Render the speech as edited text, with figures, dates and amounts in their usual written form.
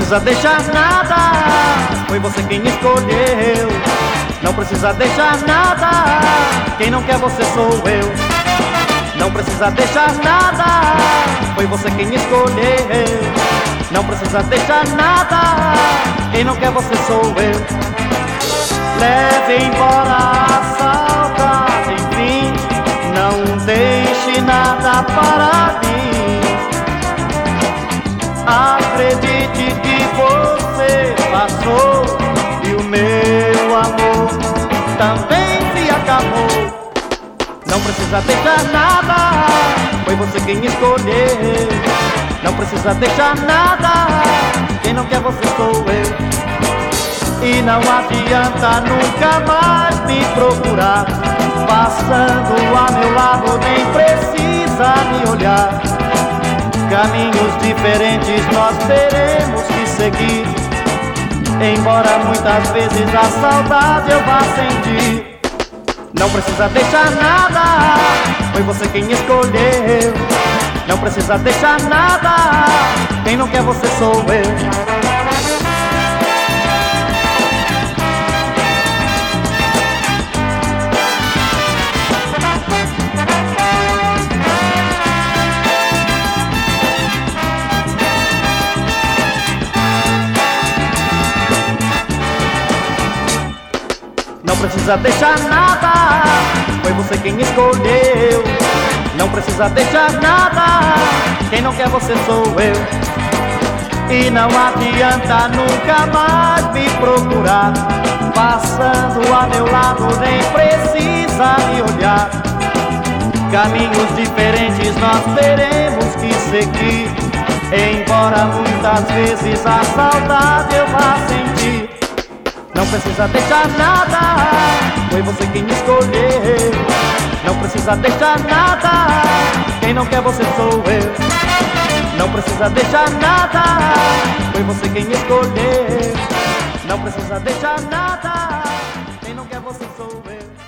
precisa deixar nada, foi você quem escolheu. Não precisa deixar nada, quem não quer você sou eu. Não precisa deixar nada, foi você quem escolheu. Não precisa deixar nada, quem não quer você sou eu. Leve embora a saudade, enfim, não deixe nada para mim. Acredite que você passou e o meu amor também se acabou. Não precisa deixar nada, foi você quem escolheu. Não precisa deixar nada, quem não quer você sou eu. E não adianta nunca mais me procurar, passando a meu lado nem precisa me olhar. Caminhos diferentes nós teremos que seguir, embora muitas vezes a saudade eu vá sentir. Não precisa deixar nada, foi você quem escolheu. Não precisa deixar nada, quem não quer você sou eu. Não precisa deixar nada, foi você quem escolheu. Não precisa deixar nada, quem não quer você sou eu. E não adianta nunca mais me procurar, passando a meu lado nem precisa me olhar. Caminhos diferentes nós teremos que seguir, embora muitas vezes a saudade eu vá sentir. Não precisa deixar nada, foi você quem escolheu. Não precisa deixar nada, quem não quer você sou eu. Não precisa deixar nada, foi você quem escolheu. Não precisa deixar nada, quem não quer você sou eu.